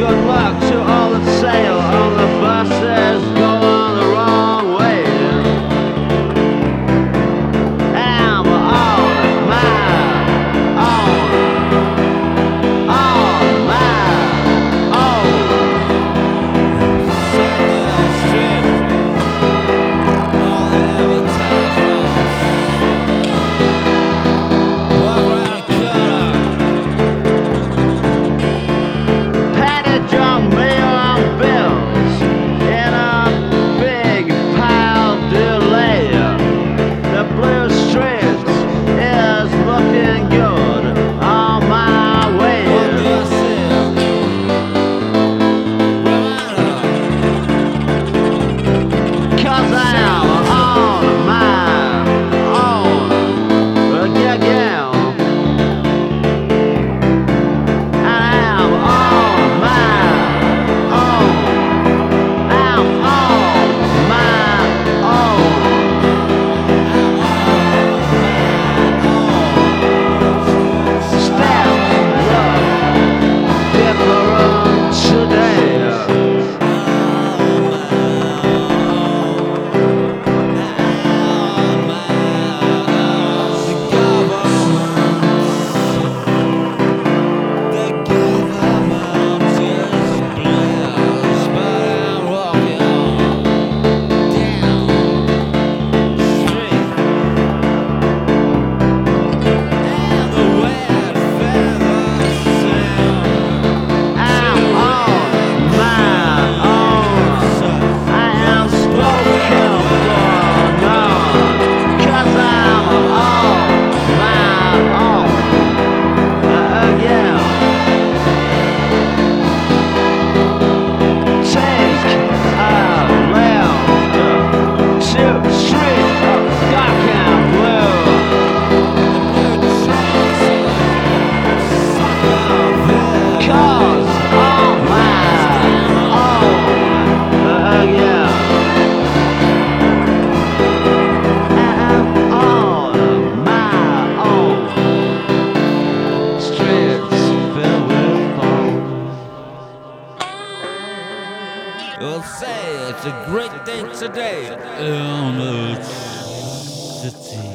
Good luck to all that sail on the buses going the wrong way. I'm on my own, on my Patty drunk meal on bills in a big pile delay. The blue streets is looking good on my way. Cause I'm on my own. Yeah, yeah. I'm on my own. I'm on my own. Step look different today. We'll say it's a great day today in the city.